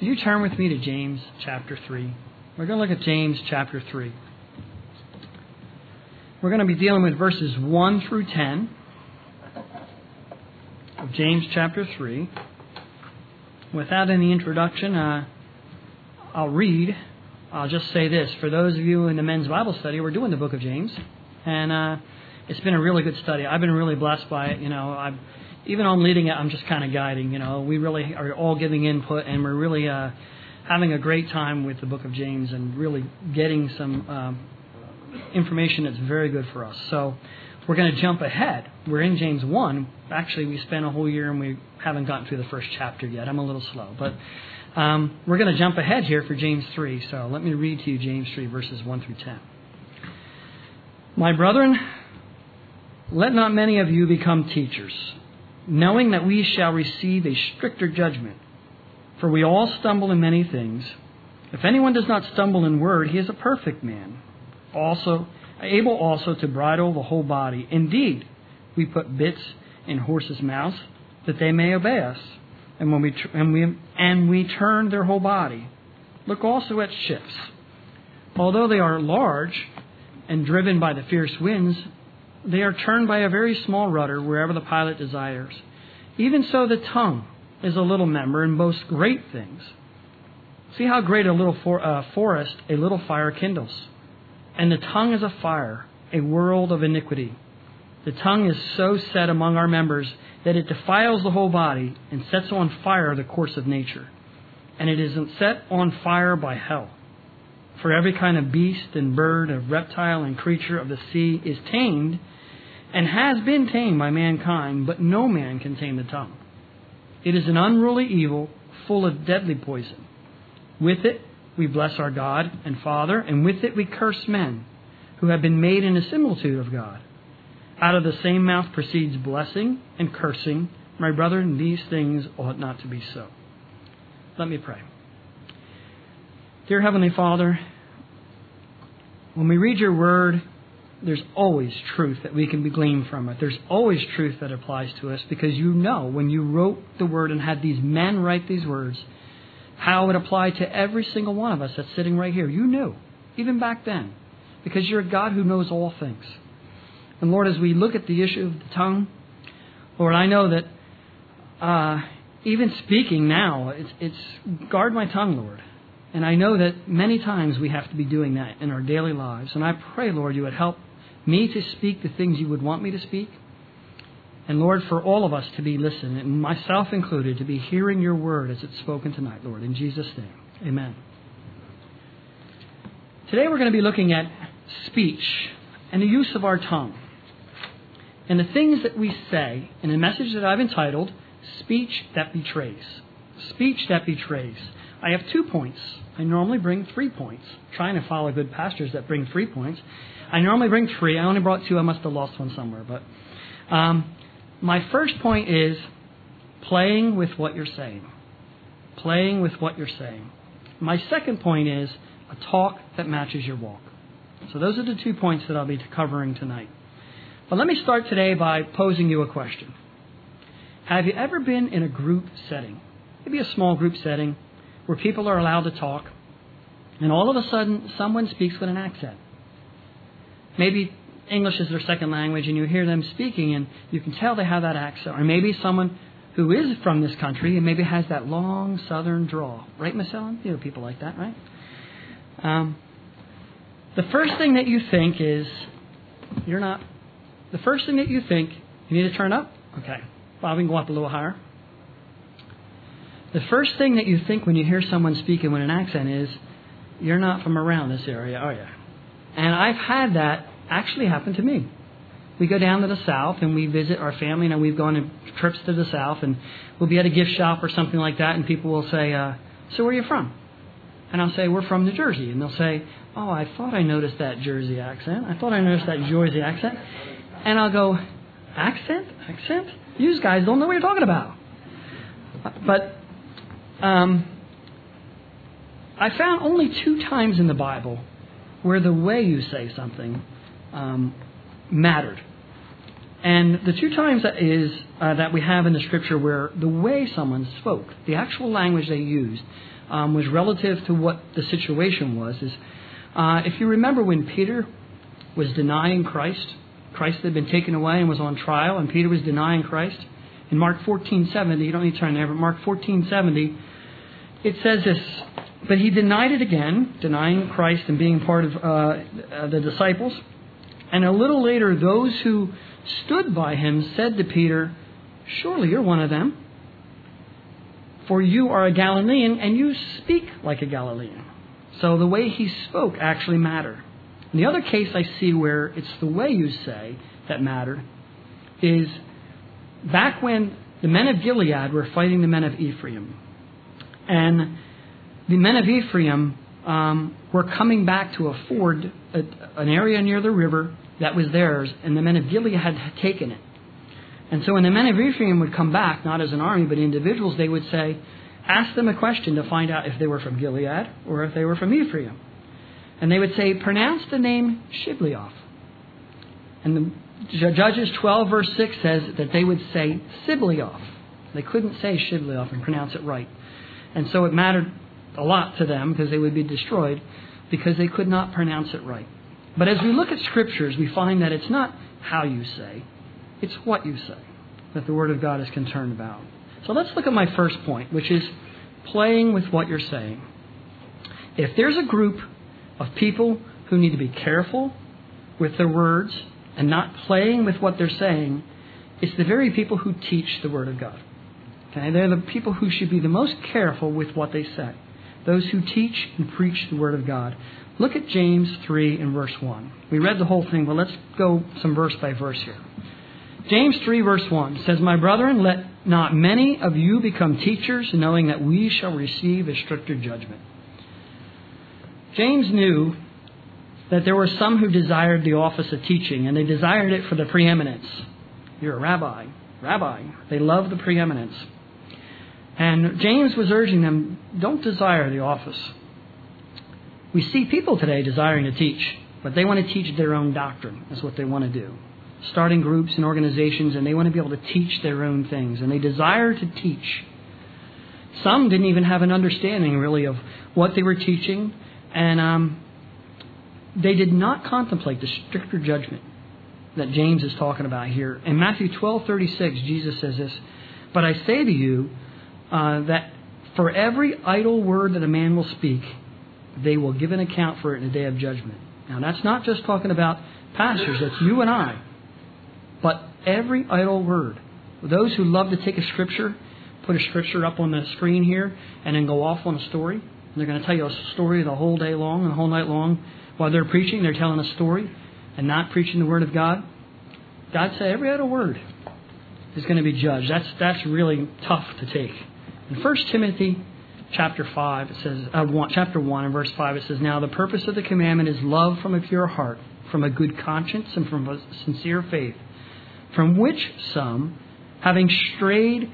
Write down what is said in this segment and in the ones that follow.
Could you turn with me to James chapter 3? We're going to look at James chapter 3. We're going to be dealing with verses 1 through 10 of James chapter 3. Without any introduction, I'll read. I'll just say this. For those of you in the men's Bible study, we're doing the book of James. And it's been a really good study. I've been really blessed by it. Even on leading it, I'm just kind of guiding. We really are all giving input, and we're really having a great time with the book of James and really getting some information that's very good for us. So we're going to jump ahead. We're in James 1. Actually, we spent a whole year and we haven't gotten through the first chapter yet. I'm a little slow. But we're going to jump ahead here for James 3. So let me read to you James 3, verses 1 through 10. My brethren, let not many of you become teachers, knowing that we shall receive a stricter judgment. For we all stumble in many things. If anyone does not stumble in word, he is a perfect man, able also to bridle the whole body. Indeed, we put bits in horses' mouths that they may obey us, and we turn their whole body. Look also at ships. Although they are large and driven by the fierce winds, they are turned by a very small rudder wherever the pilot desires. Even so, the tongue is a little member and boasts great things. See how great a little forest a little fire kindles. And the tongue is a fire, a world of iniquity. The tongue is so set among our members that it defiles the whole body and sets on fire the course of nature. And it is set on fire by hell. For every kind of beast and bird, of reptile and creature of the sea is tamed and has been tamed by mankind, but no man can tame the tongue. It is an unruly evil, full of deadly poison. With it we bless our God and Father, and with it we curse men, who have been made in the similitude of God. Out of the same mouth proceeds blessing and cursing. My brethren, these things ought not to be so. Let me pray. Dear Heavenly Father, when we read your word, there's always truth that we can be gleaned from it. There's always truth that applies to us, because when you wrote the word and had these men write these words, how it applied to every single one of us that's sitting right here. You knew, even back then, because you're a God who knows all things. And Lord, as we look at the issue of the tongue, Lord, I know that even speaking now, it's guard my tongue, Lord. And I know that many times we have to be doing that in our daily lives. And I pray, Lord, you would help me to speak the things you would want me to speak. And Lord, for all of us to be listening, and myself included, to be hearing your word as it's spoken tonight, Lord. In Jesus' name, amen. Today we're going to be looking at speech and the use of our tongue. And the things that we say in a message that I've entitled, Speech That Betrays. Speech That Betrays. I have 2 points. I normally bring 3 points. Trying to follow good pastors that bring 3 points. I normally bring 3. I only brought 2. I must have lost one somewhere. But my first point is playing with what you're saying. Playing with what you're saying. My second point is a talk that matches your walk. So those are the 2 points that I'll be covering tonight. But let me start today by posing you a question. Have you ever been in a group setting, maybe a small group setting, where people are allowed to talk, and all of a sudden someone speaks with an accent? Maybe English is their second language, and you hear them speaking, and you can tell they have that accent. Or maybe someone who is from this country and maybe has that long southern drawl. Right, Miss Ellen? You know people like that, right? The first thing that you think is, the first thing that you think, you need to turn up? Okay. Bob, we can go up a little higher. The first thing that you think when you hear someone speaking with an accent is, you're not from around this area, are you? And I've had that actually happen to me. We go down to the South and we visit our family. We've gone on trips to the South, and we'll be at a gift shop or something like that, and people will say, so where are you from? And I'll say, we're from New Jersey. And they'll say, oh, I thought I noticed that Jersey accent. I thought I noticed that Jersey accent. And I'll go, accent? Accent? You guys don't know what you're talking about. But I found only 2 times in the Bible where the way you say something mattered. And the two times that we have in the Scripture where the way someone spoke, the actual language they used, was relative to what the situation was. If you remember when Peter was denying Christ had been taken away and was on trial, and Peter was denying Christ. In Mark 14:70, you don't need to turn there, but Mark 14:70, it says this: "But he denied it again," denying Christ and being part of the disciples. "And a little later, those who stood by him said to Peter, 'Surely you're one of them, for you are a Galilean and you speak like a Galilean.'" So the way he spoke actually mattered. And the other case I see where it's the way you say that mattered is back when the men of Gilead were fighting the men of Ephraim. And the men of Ephraim were coming back to a ford, an area near the river that was theirs, and the men of Gilead had taken it. And so when the men of Ephraim would come back, not as an army, but individuals, they would say, ask them a question to find out if they were from Gilead or if they were from Ephraim. And they would say, pronounce the name Shibleoth. And the Judges 12 verse 6 says that they would say Sibleoth. They couldn't say Shibleoth and pronounce it right. And so it mattered a lot to them because they would be destroyed because they could not pronounce it right. But as we look at Scriptures, we find that it's not how you say, it's what you say that the Word of God is concerned about. So let's look at my first point, which is playing with what you're saying. If there's a group of people who need to be careful with their words and not playing with what they're saying, it's the very people who teach the Word of God. Okay? They're the people who should be the most careful with what they say. Those who teach and preach the Word of God. Look at James 3 and verse 1. We read the whole thing, but let's go some verse by verse here. James 3 verse 1 says, "My brethren, let not many of you become teachers, knowing that we shall receive a stricter judgment." James knew that there were some who desired the office of teaching, and they desired it for the preeminence. You're a rabbi. They love the preeminence. And James was urging them, don't desire the office. We see people today desiring to teach, but they want to teach their own doctrine. That's what they want to do. Starting groups and organizations, and they want to be able to teach their own things, and they desire to teach. Some didn't even have an understanding, really, of what they were teaching, and they did not contemplate the stricter judgment that James is talking about here. In Matthew 12:36, Jesus says this, "But I say to you that for every idle word that a man will speak, they will give an account for it in the day of judgment." Now, that's not just talking about pastors, that's you and I. But every idle word. Those who love to take a scripture, put a scripture up on the screen here, and then go off on a story. They're going to tell you a story the whole day long and the whole night long. While they're preaching, they're telling a story and not preaching the Word of God. God said every other word is going to be judged. That's really tough to take. In 1 Timothy chapter 5, it says, chapter 1 and verse 5, it says, "Now the purpose of the commandment is love from a pure heart, from a good conscience, and from a sincere faith, from which some, having strayed,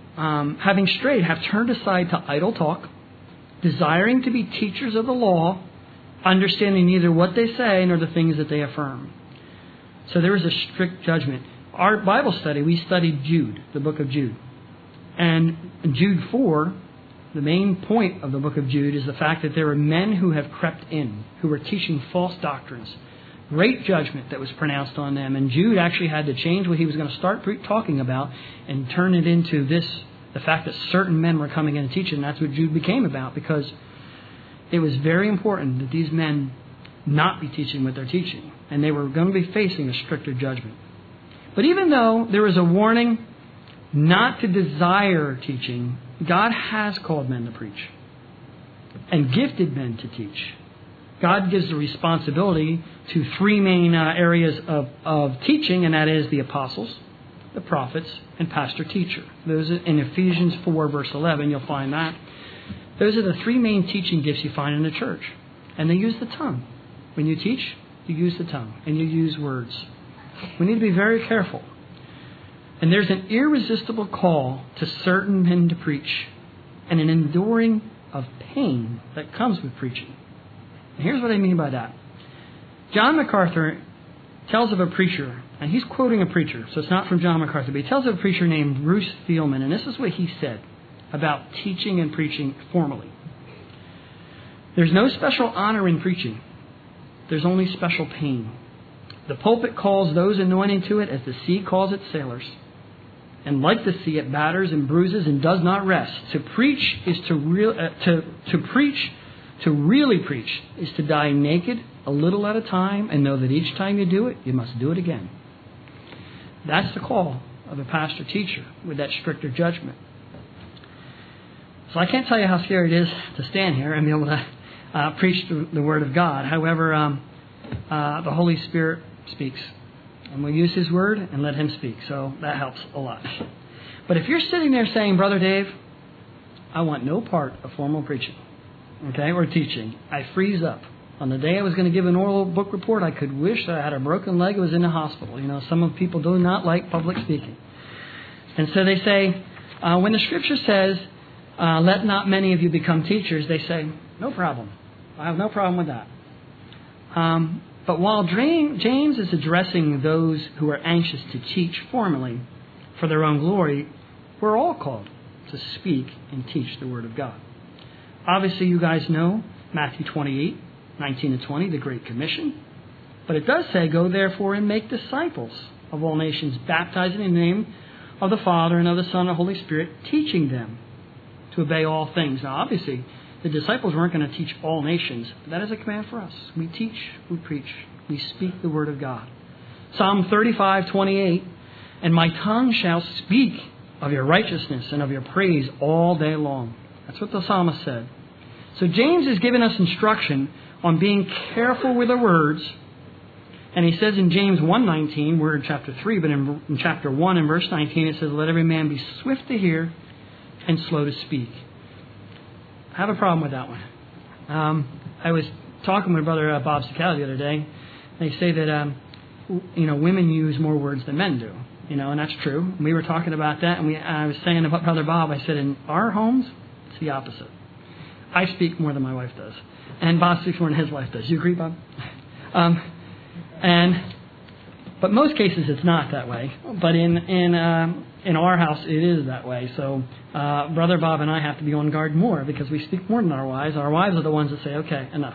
have turned aside to idle talk, desiring to be teachers of the law, understanding neither what they say nor the things that they affirm." So there is a strict judgment. Our Bible study, we studied Jude, the book of Jude. And in Jude 4, the main point of the book of Jude is the fact that there are men who have crept in, who were teaching false doctrines. Great judgment that was pronounced on them. And Jude actually had to change what he was going to start talking about and turn it into the fact that certain men were coming in and teaching. That's what Jude became about, because it was very important that these men not be teaching what they're teaching. And they were going to be facing a stricter judgment. But even though there is a warning not to desire teaching, God has called men to preach and gifted men to teach. God gives the responsibility to three main areas of teaching, and that is the apostles, the prophets, and pastor-teacher. Those are in Ephesians 4, verse 11, you'll find that. Those are the three main teaching gifts you find in the church. And they use the tongue. When you teach, you use the tongue, and you use words. We need to be very careful. And there's an irresistible call to certain men to preach, and an enduring of pain that comes with preaching. And here's what I mean by that. John MacArthur tells of a preacher And he's quoting a preacher, so it's not from John MacArthur, but he tells of a preacher named Bruce Thielman, and this is what he said about teaching and preaching formally. There's no special honor in preaching. There's only special pain. The pulpit calls those anointed to it as the sea calls its sailors. And like the sea, it batters and bruises and does not rest. To preach is to really preach is to die naked a little at a time and know that each time you do it, you must do it again. That's the call of a pastor teacher with that stricter judgment. So I can't tell you how scary it is to stand here and be able to preach the Word of God. However, the Holy Spirit speaks. And we use His Word and let Him speak. So that helps a lot. But if you're sitting there saying, Brother Dave, I want no part of formal preaching, okay, or teaching, I freeze up. On the day I was going to give an oral book report, I could wish that I had a broken leg and was in the hospital. You know, some of people do not like public speaking. And so they say, when the Scripture says, let not many of you become teachers, they say, no problem. I have no problem with that. But while James is addressing those who are anxious to teach formally for their own glory, we're all called to speak and teach the Word of God. Obviously, you guys know Matthew 28, 19 to 20, the Great Commission. But it does say, go therefore and make disciples of all nations, baptizing in the name of the Father and of the Son and the Holy Spirit, teaching them to obey all things. Now, obviously, the disciples weren't going to teach all nations. But that is a command for us. We teach, we preach, we speak the Word of God. Psalm 35:28, and my tongue shall speak of your righteousness and of your praise all day long. That's what the psalmist said. So James is giving us instruction on being careful with the words. And he says in James 1:19, we're in chapter 3, but in chapter 1 and verse 19, it says, let every man be swift to hear and slow to speak. I have a problem with that one. I was talking with Brother Bob Sicali the other day. They say that, women use more words than men do. And that's true. We were talking about that, and I was saying about Brother Bob, I said, in our homes, it's the opposite. I speak more than my wife does. And Bob speaks more than his wife does. You agree, Bob? But most cases it's not that way. But in our house it is that way. So Brother Bob and I have to be on guard more because we speak more than our wives. Our wives are the ones that say, "Okay, enough,"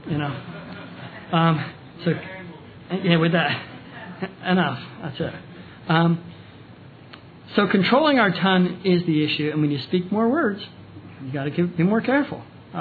with that, enough. That's it. So controlling our tongue is the issue, and when you speak more words, you got to be more careful.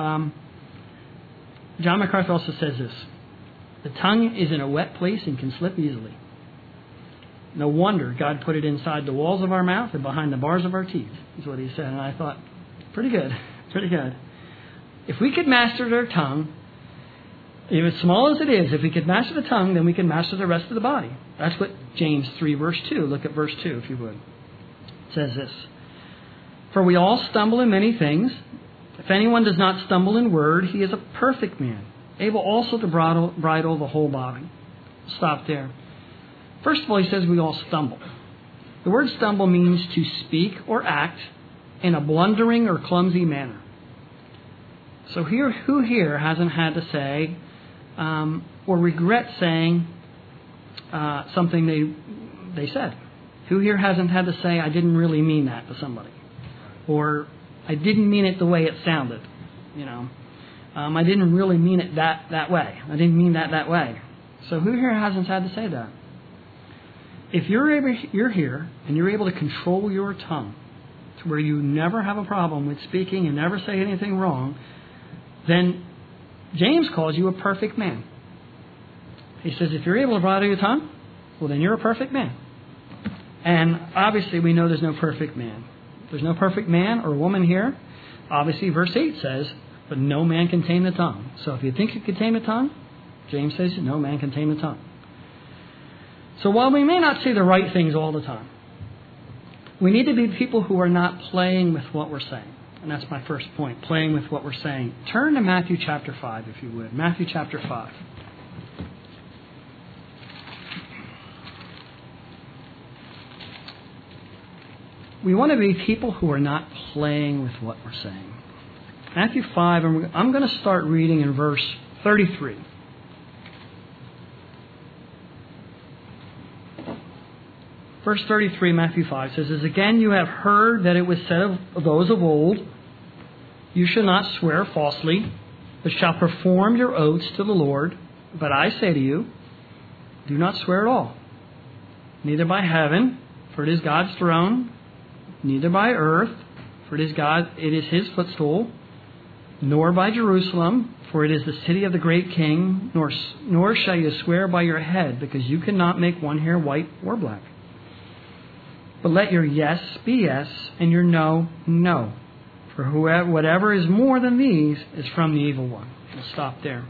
John MacArthur also says this: the tongue is in a wet place and can slip easily. No wonder God put it inside the walls of our mouth and behind the bars of our teeth, is what he said. And I thought, pretty good. If we could master our tongue, even as small as it is, if we could master the tongue, then we can master the rest of the body. That's what James 3, verse 2. Look at verse 2, if you would. It says this: for we all stumble in many things. If anyone does not stumble in word, he is a perfect man, able also to bridle the whole body. Stop there. First of all, he says we all stumble. The word stumble means to speak or act in a blundering or clumsy manner. So who here hasn't had to say or regret saying something they said? Who here hasn't had to say, I didn't really mean that to somebody? Or I didn't mean it the way it sounded. I didn't really mean it that way. I didn't mean that way. So who here hasn't had to say that? If you're here and you're able to control your tongue to where you never have a problem with speaking and never say anything wrong, then James calls you a perfect man. He says if you're able to bridle your tongue, well, then you're a perfect man. And obviously we know there's no perfect man. There's no perfect man or woman here. Obviously verse 8 says, but no man can tame the tongue. So if you think you can tame the tongue, James says no man can tame the tongue. So while we may not say the right things all the time, we need to be people who are not playing with what we're saying. And that's my first point, playing with what we're saying. Turn to Matthew chapter 5, if you would. Matthew chapter 5. We want to be people who are not playing with what we're saying. Matthew 5, and I'm going to start reading in verse 33. Verse 33, Matthew 5 says, "As again you have heard that it was said of those of old, you shall not swear falsely, but shall perform your oaths to the Lord. But I say to you, do not swear at all, neither by heaven, for it is God's throne, neither by earth, for it is his footstool, nor by Jerusalem, for it is the city of the great king, nor shall you swear by your head, because you cannot make one hair white or black. But let your yes be yes, and your no, no. For whatever is more than these is from the evil one." We'll stop there.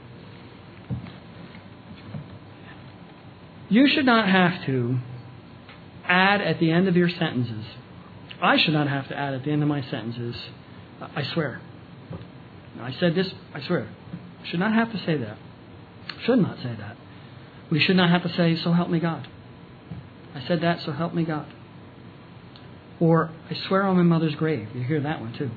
You should not have to add at the end of your sentences. I should not have to add at the end of my sentences, "I swear. I said this, I swear." Should not have to say that. Should not say that. We should not have to say, "So help me God. I said that, so help me God." Or, "I swear on my mother's grave." You hear that one too.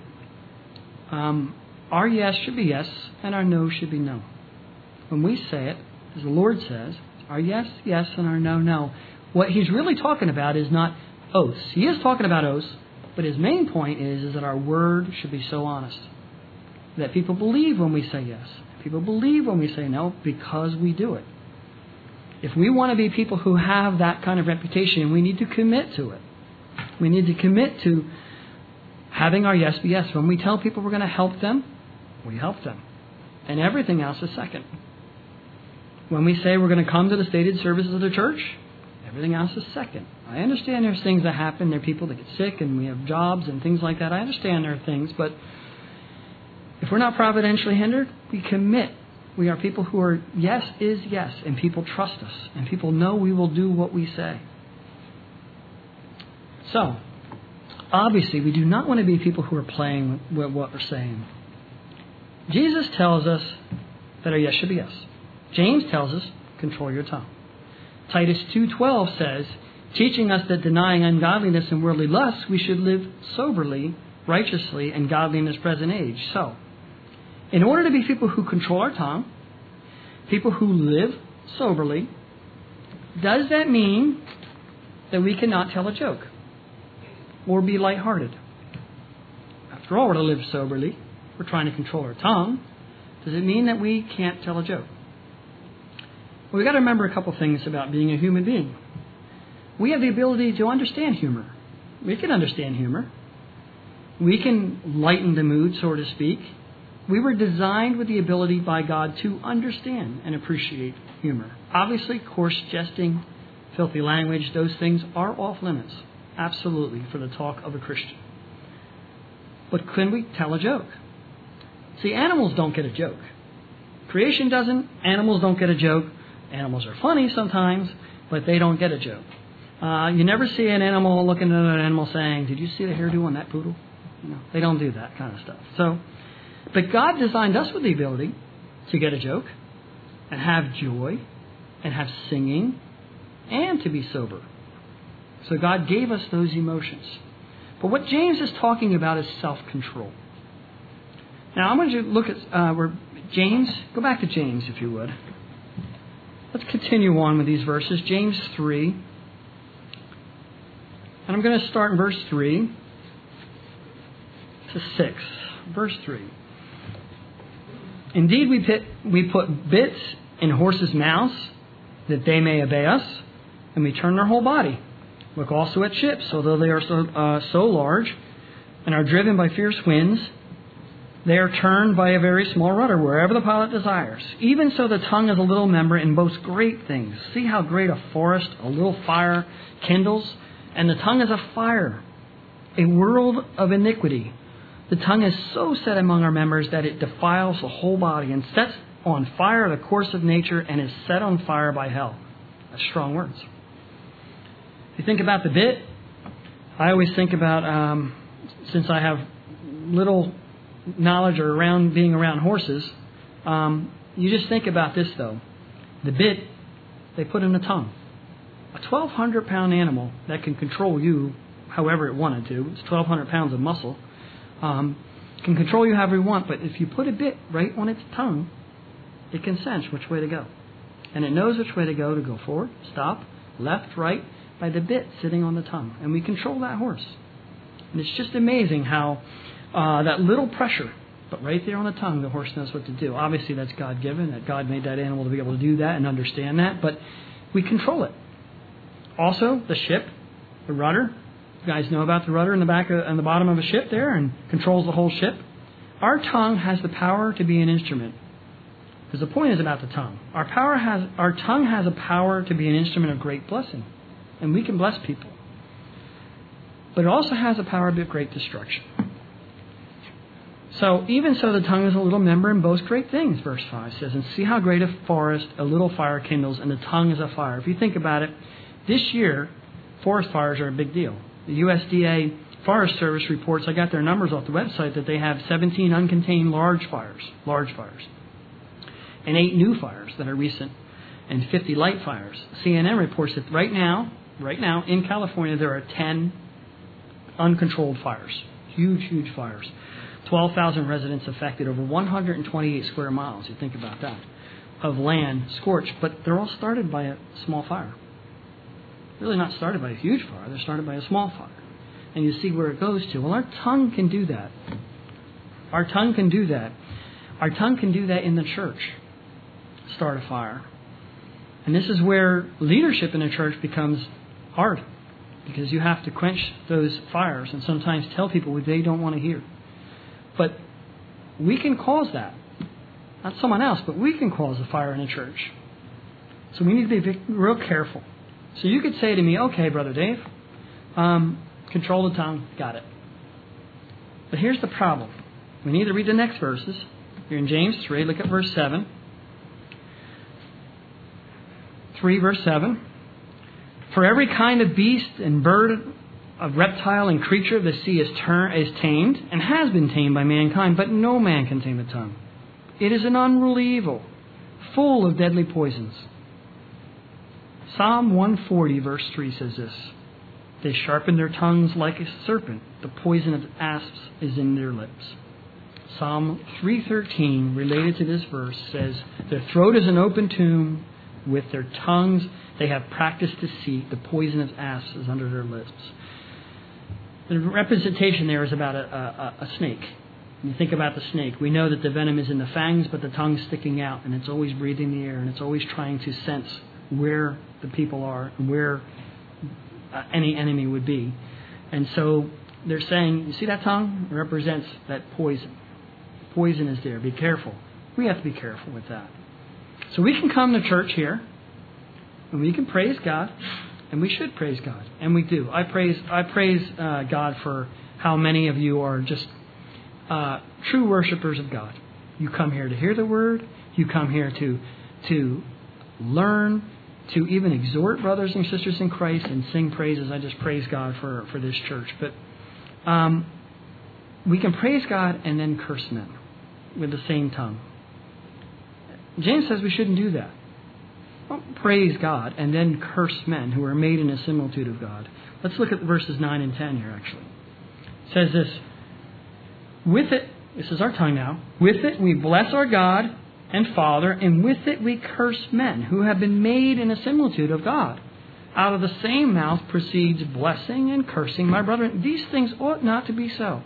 Our yes should be yes, and our no should be no. When we say it, as the Lord says, our yes, yes, and our no, no. What he's really talking about is not oaths. He is talking about oaths, but his main point is that our word should be so honest that people believe when we say yes. People believe when we say no because we do it. If we want to be people who have that kind of reputation, we need to commit to it. We need to commit to having our yes be yes. When we tell people we're going to help them, we help them. And everything else is second. When we say we're going to come to the stated services of the church, everything else is second. I understand there's things that happen. There are people that get sick and we have jobs and things like that. I understand there are things, but if we're not providentially hindered, we commit. We are people who are yes is yes, and people trust us, and people know we will do what we say. So, obviously, we do not want to be people who are playing with what we're saying. Jesus tells us that our yes should be yes. James tells us, control your tongue. Titus 2:12 says, teaching us that denying ungodliness and worldly lusts, we should live soberly, righteously, and godly in this present age. So, in order to be people who control our tongue, people who live soberly, does that mean that we cannot tell a joke or be lighthearted? After all, we're to live soberly. We're trying to control our tongue. Does it mean that we can't tell a joke? Well, we've got to remember a couple things about being a human being. We have the ability to understand humor. We can understand humor. We can lighten the mood, so to speak. We were designed with the ability by God to understand and appreciate humor. Obviously, coarse jesting, filthy language, those things are off limits. Absolutely, for the talk of a Christian. But can we tell a joke? See, animals don't get a joke. Creation doesn't. Animals don't get a joke. Animals are funny sometimes, but they don't get a joke. You never see an animal looking at another animal saying, "Did you see the hairdo on that poodle?" They don't do that kind of stuff. But God designed us with the ability to get a joke and have joy and have singing and to be sober. So God gave us those emotions. But what James is talking about is self-control. Now, I want you to look at where James, go back to James if you would. Let's continue on with these verses. James 3. And I'm going to start in verse 3 to 6. Verse 3. Indeed, we put bits in horses' mouths that they may obey us, and we turn their whole body. Look also at ships, although they are so large and are driven by fierce winds, they are turned by a very small rudder wherever the pilot desires. Even so, the tongue is a little member and boasts great things. See how great a forest a little fire kindles? And the tongue is a fire, a world of iniquity. The tongue is so set among our members that it defiles the whole body and sets on fire the course of nature and is set on fire by hell. That's strong words. If you think about the bit, I always think about, since I have little knowledge or being around horses, you just think about this though. The bit, they put in the tongue. A 1,200-pound animal that can control you however it wanted to, it's 1,200 pounds of muscle, can control you however you want, but if you put a bit right on its tongue, it can sense which way to go. And it knows which way to go forward, stop, left, right, by the bit sitting on the tongue. And we control that horse. And it's just amazing how that little pressure, but right there on the tongue, the horse knows what to do. Obviously, that's God-given, that God made that animal to be able to do that and understand that. But we control it. Also, the ship, the rudder. You guys know about the rudder in the back on the bottom of a ship there and controls the whole ship. Our tongue has the power to be an instrument. Because the point is about the tongue. Our tongue has a power to be an instrument of great blessing. And we can bless people. But it also has a power of great destruction. So, even so, the tongue is a little member and boasts great things, verse 5 says. And see how great a forest a little fire kindles, and the tongue is a fire. If you think about it, this year, forest fires are a big deal. The USDA Forest Service reports, I got their numbers off the website, that they have 17 uncontained large fires, and 8 new fires that are recent, and 50 light fires. CNN reports that right now, in California, there are 10 uncontrolled fires. Huge fires. 12,000 residents affected, over 128 square miles, you think about that, of land scorched. But they're all started by a small fire. Really not started by a huge fire. They're started by a small fire. And you see where it goes to. Well, our tongue can do that. Our tongue can do that. Our tongue can do that in the church. Start a fire. And this is where leadership in a church becomes hard. Because you have to quench those fires and sometimes tell people what they don't want to hear. But we can cause that. Not someone else, but we can cause a fire in a church. So we need to be real careful. So you could say to me, okay, Brother Dave, control the tongue, got it. But here's the problem. We need to read the next verses. You're in James 3, look at verse 7. 3 verse 7. For every kind of beast and bird, of reptile and creature of the sea is tamed and has been tamed by mankind, but no man can tame the tongue. It is an unruly evil, full of deadly poisons. Psalm 140 verse 3 says this. They sharpen their tongues like a serpent. The poison of asps is in their lips. Psalm 3:13, related to this verse, says, their throat is an open tomb. With their tongues they have practiced deceit. The poison of asps is under their lips. The representation there is about a snake. When you think about the snake, we know that the venom is in the fangs, but the tongue's sticking out, and it's always breathing the air, and it's always trying to sense where the people are and where any enemy would be. And so they're saying, you see that tongue? It represents that poison. Poison is there. Be careful. We have to be careful with that. So we can come to church here, and we can praise God, and we should praise God, and we do. I praise God for how many of you are just true worshipers of God. You come here to hear the Word. You come here to learn, to even exhort brothers and sisters in Christ and sing praises. I just praise God for this church. But we can praise God and then curse men with the same tongue. James says we shouldn't do that. Don't praise God and then curse men who are made in a similitude of God. Let's look at verses 9 and 10 here, actually. It says this, with it, this is our tongue now, with it we bless our God and Father, and with it we curse men who have been made in a similitude of God. Out of the same mouth proceeds blessing and cursing, my brethren. These things ought not to be so.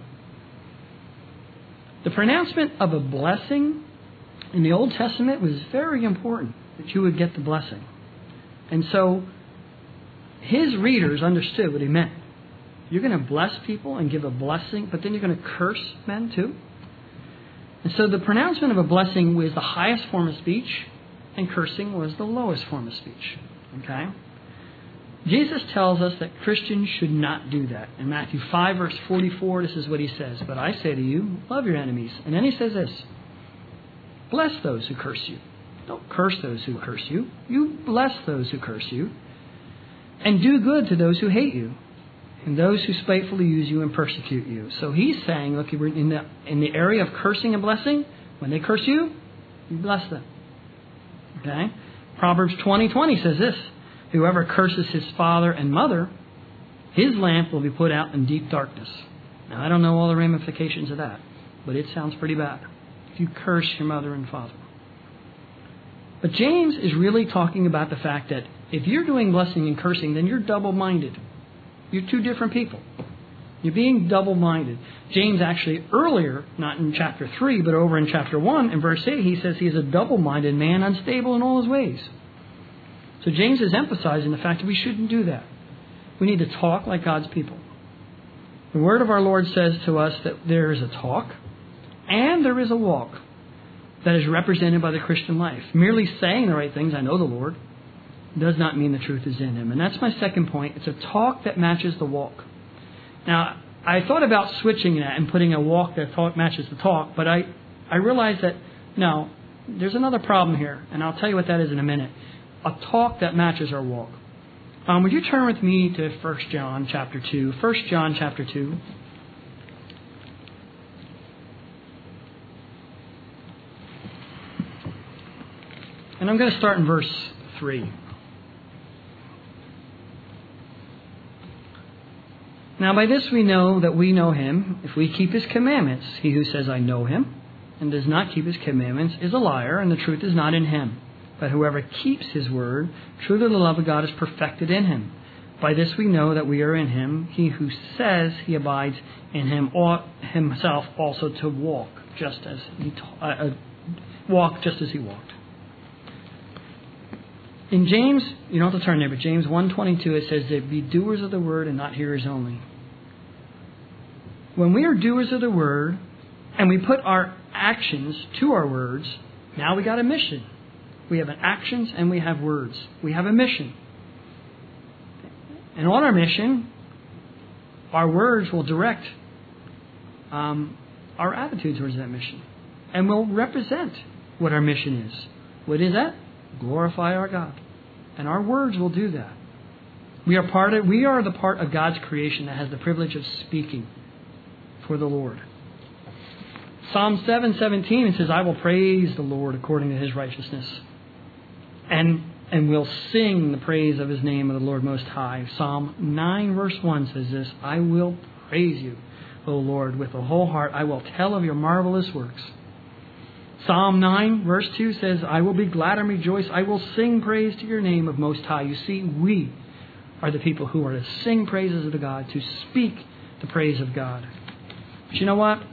The pronouncement of a blessing in the Old Testament was very important, that you would get the blessing. And so his readers understood what he meant. You're going to bless people and give a blessing, but then you're going to curse men too? And so the pronouncement of a blessing was the highest form of speech, and cursing was the lowest form of speech. Okay? Jesus tells us that Christians should not do that. In Matthew 5, verse 44, this is what he says. But I say to you, love your enemies. And then he says this, bless those who curse you. Don't curse those who curse you. You bless those who curse you. And do good to those who hate you, and those who spitefully use you and persecute you. So he's saying, look, in the area of cursing and blessing, when they curse you, you bless them. Okay? Proverbs 20:20 says this, whoever curses his father and mother, his lamp will be put out in deep darkness. Now, I don't know all the ramifications of that, but it sounds pretty bad if you curse your mother and father. But James is really talking about the fact that If you're doing blessing and cursing, then you're double-minded. You're two different people. You're being double-minded. James actually earlier, not in chapter 3, but over in chapter 1, in verse 8, he says he is a double-minded man, unstable in all his ways. So James is emphasizing the fact that we shouldn't do that. We need to talk like God's people. The word of our Lord says to us that there is a talk and there is a walk that is represented by the Christian life. Merely saying the right things, I know the Lord, does not mean the truth is in Him. And that's my second point. It's a talk that matches the walk. Now, I thought about switching that and putting a walk that matches the talk, but I realized that, no, there's another problem here, and I'll tell you what that is in a minute. A talk that matches our walk. Would you turn with me to 1 John chapter 2? 1 John chapter 2. And I'm going to start in verse 3. Now by this we know that we know Him, if we keep His commandments. He who says, I know Him, and does not keep His commandments, is a liar, and the truth is not in him. But whoever keeps His word, truly the love of God is perfected in him. By this we know that we are in Him. He who says he abides in Him ought himself also to walk just as He walked. In James, you don't have to turn there, but James 1:22, it says that be doers of the word and not hearers only. When we are doers of the word and we put our actions to our words, now we got a mission. We have actions and we have words. We have a mission. And on our mission, our words will direct our attitude towards that mission. And will represent what our mission is. What is that? Glorify our God. And our words will do that. We are the part of God's creation that has the privilege of speaking for the Lord. Psalm 7:17, it says, I will praise the Lord according to His righteousness. And will sing the praise of His name of the Lord Most High. Psalm 9 verse 1 says this, I will praise you, O Lord, with a whole heart. I will tell of your marvelous works. Psalm 9 verse 2 says, I will be glad and rejoice. I will sing praise to your name of Most High. You see, we are the people who are to sing praises of God, to speak the praise of God. But you know what?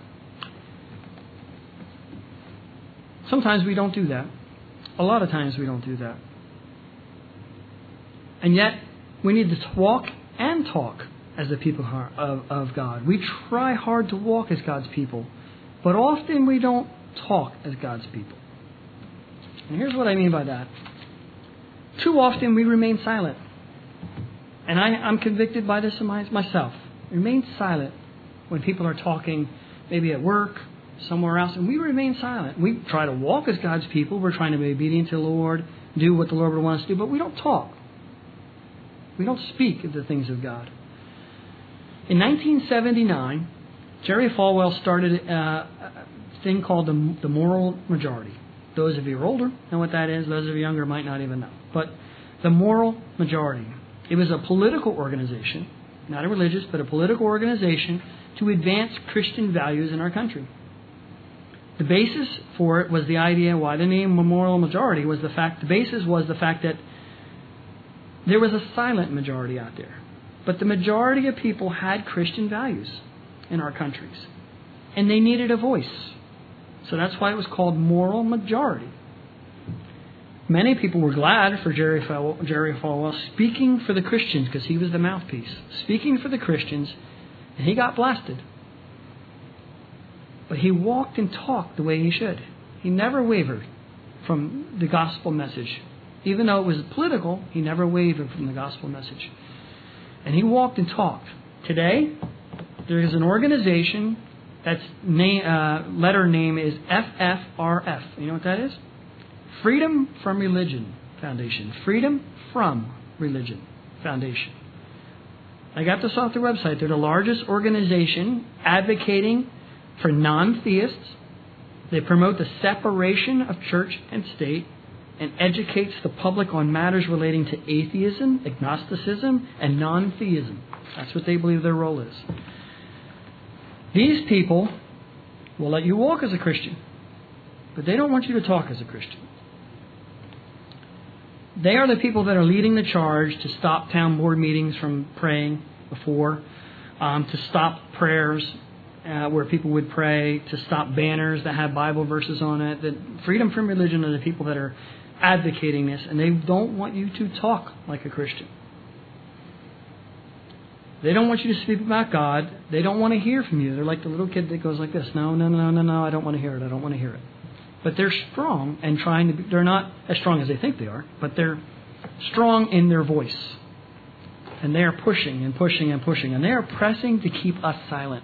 Sometimes we don't do that. A lot of times we don't do that. And yet, we need to walk and talk as the people of God. We try hard to walk as God's people, but often we don't talk as God's people. And here's what I mean by that. Too often we remain silent. And I'm convicted by this myself. Remain silent when people are talking, maybe at work, somewhere else, and we remain silent. We try to walk as God's people. We're trying to be obedient to the Lord, do what the Lord would want us to do, but we don't talk. We don't speak of the things of God. In 1979, Jerry Falwell started a thing called the Moral Majority. Those of you who are older know what that is. Those of you younger might not even know. But the Moral Majority. It was a political organization, not a religious, but a political organization to advance Christian values in our country. The basis for it was the idea, why the name Moral Majority was the fact that there was a silent majority out there. But the majority of people had Christian values in our countries. And they needed a voice. So that's why it was called Moral Majority. Many people were glad for Jerry Falwell speaking for the Christians, because he was the mouthpiece. Speaking for the Christians, and he got blasted. But he walked and talked the way he should. He never wavered from the gospel message. Even though it was political, he never wavered from the gospel message. And he walked and talked. Today, there is an organization that's letter name is FFRF. You know what that is? Freedom from Religion Foundation. Freedom from Religion Foundation. I got this off their website. They're the largest organization advocating for non-theists. They promote the separation of church and state and educates the public on matters relating to atheism, agnosticism, and non-theism. That's what they believe their role is. These people will let you walk as a Christian, but they don't want you to talk as a Christian. They are the people that are leading the charge to stop town board meetings from praying before, to stop prayers where people would pray, to stop banners that have Bible verses on it. The Freedom from Religion are the people that are advocating this, and they don't want you to talk like a Christian. They don't want you to speak about God. They don't want to hear from you. They're like the little kid that goes like this, no, I don't want to hear it, I don't want to hear it. But they're strong and trying to be, they're not as strong as they think they are, but they're strong in their voice. And they are pushing and pushing and pushing, and they are pressing to keep us silent.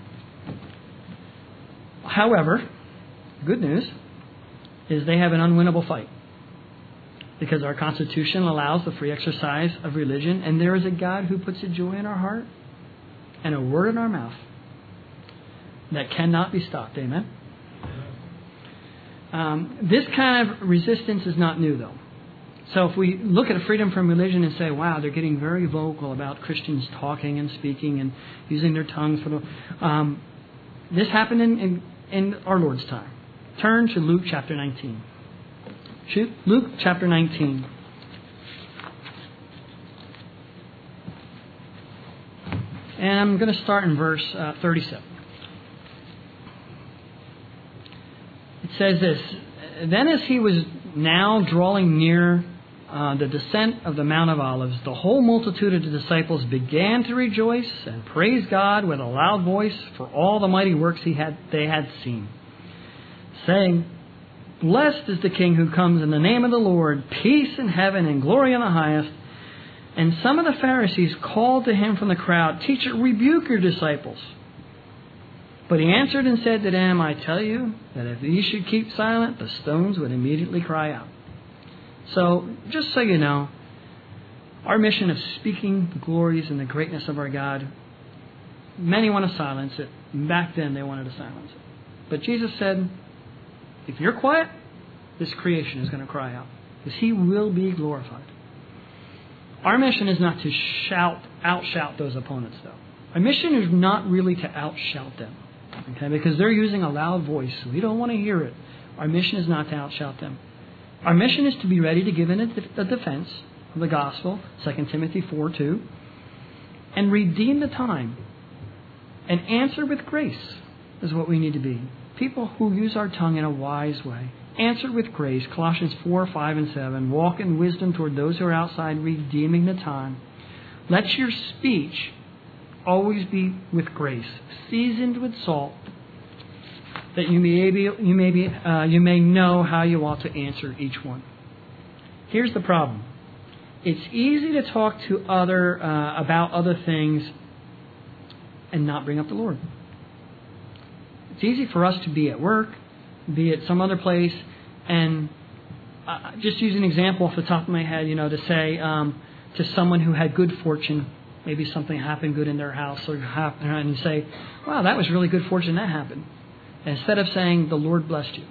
However, good news is they have an unwinnable fight, because our Constitution allows the free exercise of religion, and there is a God who puts a joy in our heart and a word in our mouth that cannot be stopped. Amen? This kind of resistance is not new, though. So if we look at freedom from religion and say, wow, they're getting very vocal about Christians talking and speaking and using their tongues for the... this happened in our Lord's time. Turn to Luke chapter 19. Luke chapter 19. And I'm going to start in verse 37. It says this, Then as he was now drawing near the descent of the Mount of Olives, the whole multitude of the disciples began to rejoice and praise God with a loud voice for all the mighty works they had seen, saying, Blessed is the King who comes in the name of the Lord, peace in heaven and glory in the highest. And some of the Pharisees called to him from the crowd, Teacher, rebuke your disciples. But he answered and said to them, I tell you that if these should keep silent, the stones would immediately cry out. So, just so you know, our mission of speaking the glories and the greatness of our God, many want to silence it. Back then they wanted to silence it. But Jesus said, if you're quiet, this creation is going to cry out, because he will be glorified. Our mission is not to outshout those opponents, though. Our mission is not really to outshout them, okay? Because they're using a loud voice. We don't want to hear it. Our mission is not to outshout them. Our mission is to be ready to give in a defense of the gospel, 2 Timothy 4:2, and redeem the time and answer with grace is what we need to be. People who use our tongue in a wise way. Answer with grace, Colossians 4:5 and 7. Walk in wisdom toward those who are outside, redeeming the time. Let your speech always be with grace, seasoned with salt, that you may know how you ought to answer each one. Here's the problem. It's easy to talk to about other things and not bring up the Lord. It's easy for us to be at work, be at some other place, and just use an example off the top of my head, to say to someone who had good fortune, maybe something happened good in their house, and you say, wow, that was really good fortune that happened. And instead of saying, the Lord blessed you.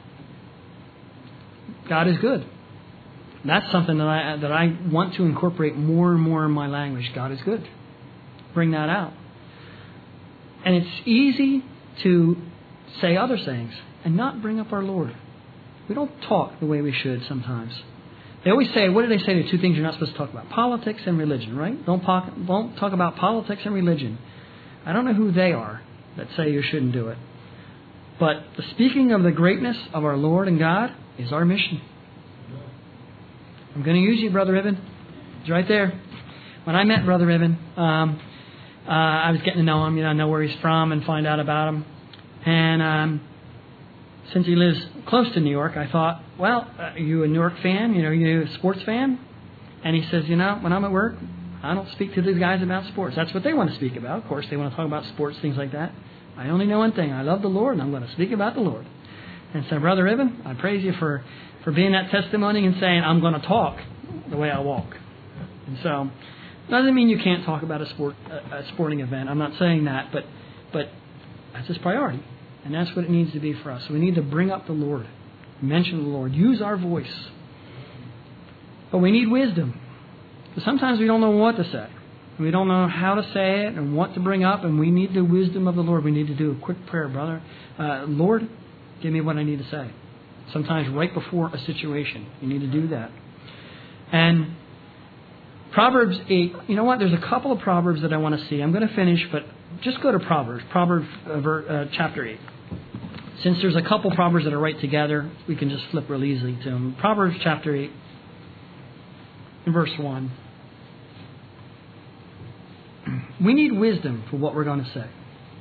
God is good. That's something that I want to incorporate more and more in my language. God is good. Bring that out. And it's easy to say other things and not bring up our Lord. We don't talk the way we should sometimes. They always say, what do they say? The two things you're not supposed to talk about? Politics and religion, right? Don't talk about politics and religion. I don't know who they are that say you shouldn't do it. But the speaking of the greatness of our Lord and God is our mission. I'm going to use you, Brother Evan. He's right there. When I met Brother Evan, I was getting to know him, know where he's from and find out about him. And since he lives close to New York, I thought, well, are you a New York fan? You a sports fan? And he says, when I'm at work, I don't speak to these guys about sports. That's what they want to speak about. Of course, they want to talk about sports, things like that. I only know one thing. I love the Lord, and I'm going to speak about the Lord. And so, Brother Evan, I praise you for being that testimony and saying, I'm going to talk the way I walk. And so, doesn't mean you can't talk about a sporting event. I'm not saying that, but that's his priority. And that's what it needs to be for us. So we need to bring up the Lord, mention the Lord, use our voice. But we need wisdom. Because sometimes we don't know what to say. We don't know how to say it and what to bring up, and we need the wisdom of the Lord. We need to do a quick prayer, brother. Lord, give me what I need to say. Sometimes right before a situation, you need to do that. And Proverbs 8, you know what? There's a couple of Proverbs that I want to see. I'm going to finish, but just go to Proverbs chapter 8. Since there's a couple Proverbs that are right together, we can just flip real easily to them. Proverbs chapter 8, in verse 1. We need wisdom for what we're going to say.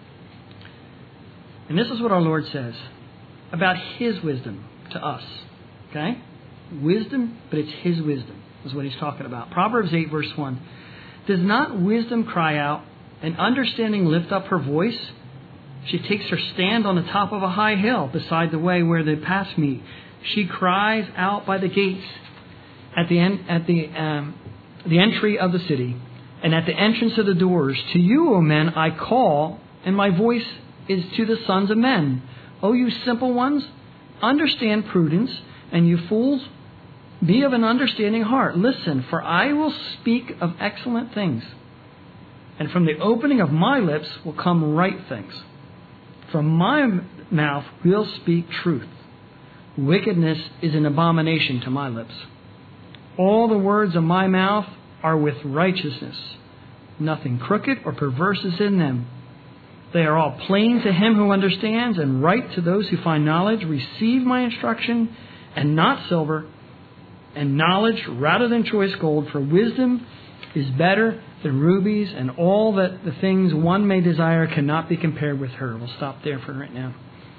And this is what our Lord says about His wisdom to us. Okay? Wisdom, but it's His wisdom is what He's talking about. Proverbs 8, verse 1. Does not wisdom cry out and understanding lift up her voice? She takes her stand on the top of a high hill beside the way where the paths meet. She cries out by the gates at the entry of the city and at the entrance of the doors. To you, O men, I call, and my voice is to the sons of men. O you simple ones, understand prudence, and you fools, be of an understanding heart. Listen, for I will speak of excellent things, and from the opening of my lips will come right things. From my mouth will speak truth. Wickedness is an abomination to my lips. All the words of my mouth are with righteousness. Nothing crooked or perverse is in them. They are all plain to him who understands, and right to those who find knowledge. Receive my instruction, and not silver, and knowledge rather than choice gold. For wisdom is better than rubies, and all that the things one may desire cannot be compared with her. We'll stop there for right now.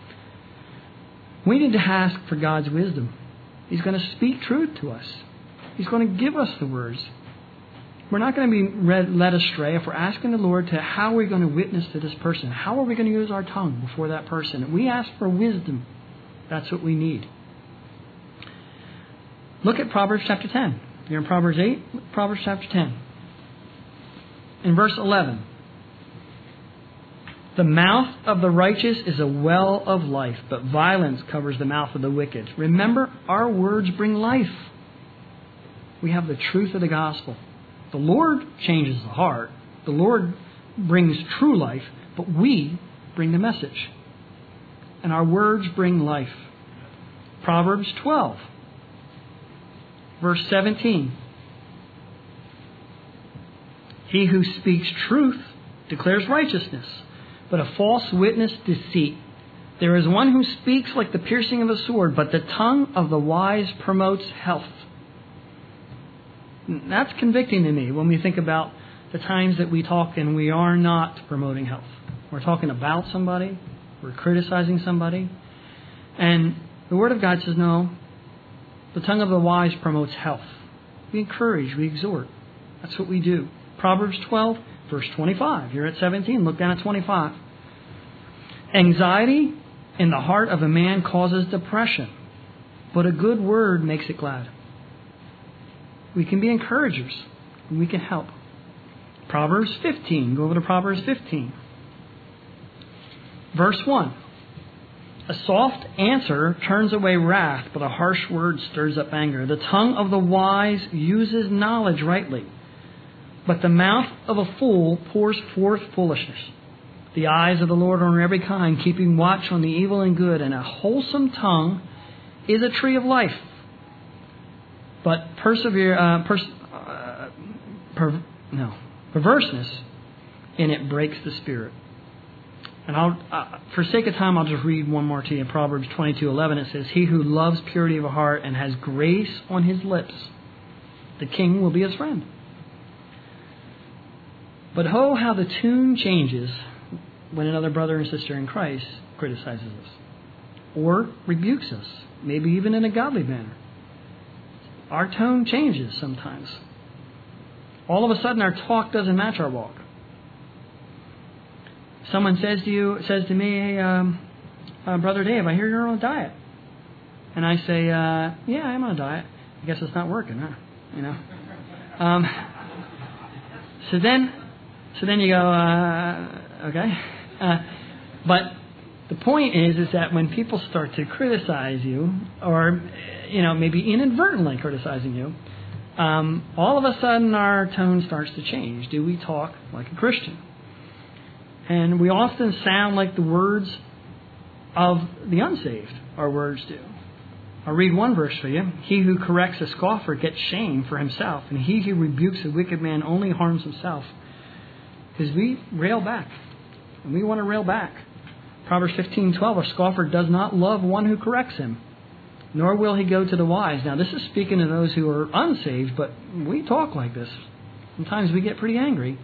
We need to ask for God's wisdom. He's going to speak truth to us. He's going to give us the words. We're not going to be led astray if we're asking the Lord to how are we going to witness to this person? How are we going to use our tongue before that person? We ask for wisdom. That's what we need. Look at Proverbs chapter 10. You're in Proverbs 8, Proverbs chapter 10. In verse 11. The mouth of the righteous is a well of life, but violence covers the mouth of the wicked. Remember, our words bring life. We have the truth of the gospel. The Lord changes the heart. The Lord brings true life, but we bring the message. And our words bring life. Proverbs 12, verse 17. He who speaks truth declares righteousness, but a false witness deceit. There is one who speaks like the piercing of a sword, but the tongue of the wise promotes health. That's convicting to me when we think about the times that we talk and we are not promoting health. We're talking about somebody. We're criticizing somebody. And the Word of God says, no, the tongue of the wise promotes health. We encourage, we exhort. That's what we do. Proverbs 12, verse 25. You're at 17. Look down at 25. Anxiety in the heart of a man causes depression, but a good word makes it glad. We can be encouragers, and we can help. Proverbs 15. Go over to Proverbs 15. Verse 1. A soft answer turns away wrath, but a harsh word stirs up anger. The tongue of the wise uses knowledge rightly, but the mouth of a fool pours forth foolishness. The eyes of the Lord are on every kind, keeping watch on the evil and good, and a wholesome tongue is a tree of life. But perverseness in it breaks the spirit. And for sake of time, I'll just read one more to you. In Proverbs 22:11, it says, "He who loves purity of heart and has grace on his lips, the king will be his friend." But oh, how the tune changes when another brother and sister in Christ criticizes us or rebukes us, maybe even in a godly manner. Our tone changes sometimes. All of a sudden, our talk doesn't match our walk. Someone says to me, "Hey, Brother Dave, I hear you're on a diet." And I say, "Yeah, I'm on a diet. I guess it's not working, huh?" You know. So then you go, okay. But the point is that when people start to criticize you, or maybe inadvertently criticizing you, all of a sudden our tone starts to change. Do we talk like a Christian? And we often sound like the words of the unsaved, our words do. I'll read one verse for you. He who corrects a scoffer gets shame for himself, and he who rebukes a wicked man only harms himself. Because we rail back, and we want to rail back. Proverbs 15:12, a scoffer does not love one who corrects him, nor will he go to the wise. Now, this is speaking to those who are unsaved, but we talk like this. Sometimes we get pretty angry.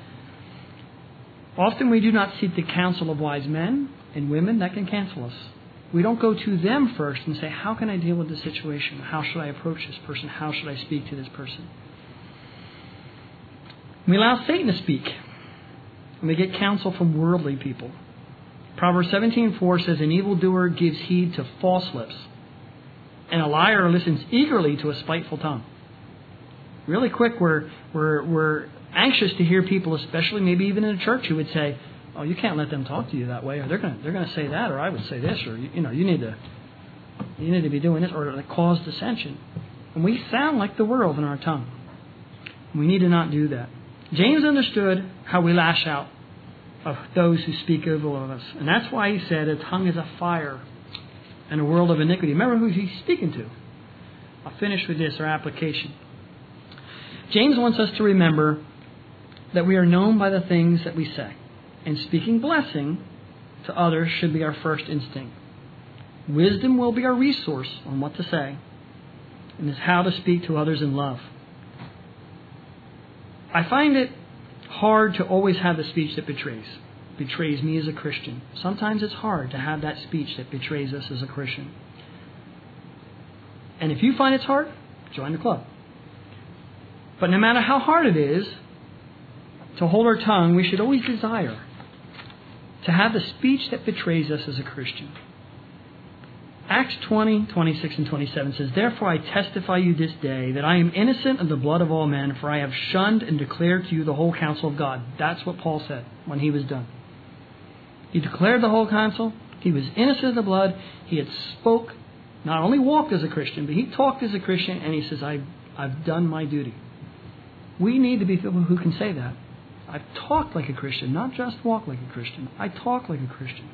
Often we do not seek the counsel of wise men and women that can cancel us. We don't go to them first and say, how can I deal with this situation? How should I approach this person? How should I speak to this person? We allow Satan to speak, and we get counsel from worldly people. Proverbs 17:4 says, an evildoer gives heed to false lips, and a liar listens eagerly to a spiteful tongue. Really quick, we're anxious to hear people, especially maybe even in a church, who would say, oh, you can't let them talk to you that way, or they're going to say that, or I would say this, or you need to be doing this, or it cause dissension. And we sound like the world in our tongue. We need to not do that. James understood how we lash out of those who speak evil of us, and that's why he said a tongue is a fire and a world of iniquity. Remember who he's speaking to. I'll finish with this, our application. James wants us to remember that we are known by the things that we say. And speaking blessing to others should be our first instinct. Wisdom will be our resource on what to say, and is how to speak to others in love. I find it hard to always have the speech that betrays me as a Christian. Sometimes it's hard to have that speech that betrays us as a Christian. And if you find it's hard, join the club. But no matter how hard it is to hold our tongue, we should always desire to have the speech that betrays us as a Christian. Acts 20:26 and 27 says, therefore I testify you this day that I am innocent of the blood of all men, for I have shunned and declared to you the whole counsel of God. That's what Paul said when he was done. He declared the whole counsel. He was innocent of the blood. He had spoke, not only walked as a Christian, but he talked as a Christian, and he says, I've done my duty. We need to be people who can say that. I've talked like a Christian, not just walk like a Christian. I talk like a Christian.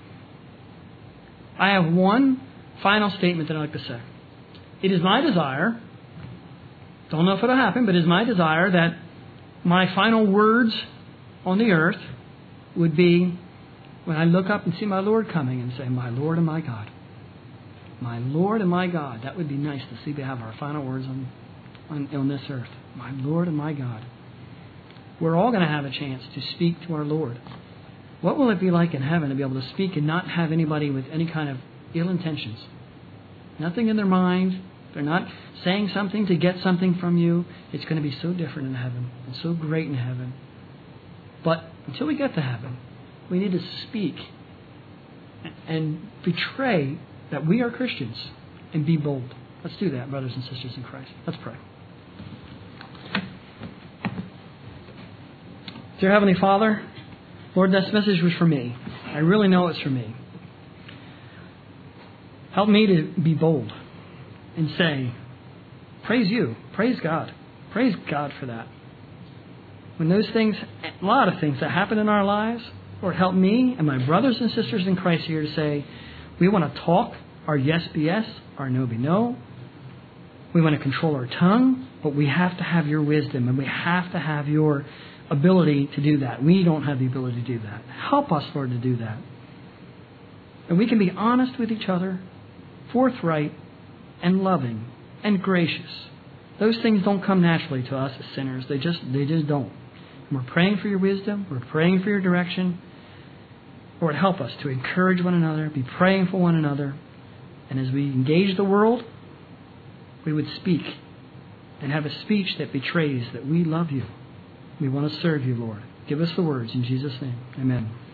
I have one final statement that I'd like to say. It is my desire, don't know if it'll happen, but it is my desire that my final words on the earth would be when I look up and see my Lord coming and say, my Lord and my God. My Lord and my God. That would be nice to see we have our final words on this earth. My Lord and my God. We're all going to have a chance to speak to our Lord. What will it be like in heaven to be able to speak and not have anybody with any kind of ill intentions? Nothing in their mind. They're not saying something to get something from you. It's going to be so different in heaven and so great in heaven. But until we get to heaven, we need to speak and betray that we are Christians and be bold. Let's do that, brothers and sisters in Christ. Let's pray. Dear Heavenly Father, Lord, this message was for me. I really know it's for me. Help me to be bold and say, praise you, praise God. Praise God for that. When those things, a lot of things that happen in our lives, Lord, help me and my brothers and sisters in Christ here to say, we want to talk, our yes be yes, our no be no. We want to control our tongue, but we have to have your wisdom and we have to have your ability to do that. We don't have the ability to do that. Help us, Lord, to do that. And we can be honest with each other, forthright, and loving, and gracious. Those things don't come naturally to us as sinners. They just don't. And we're praying for your wisdom. We're praying for your direction. Lord, help us to encourage one another, be praying for one another. And as we engage the world, we would speak and have a speech that betrays that we love you. We want to serve you, Lord. Give us the words in Jesus' name. Amen.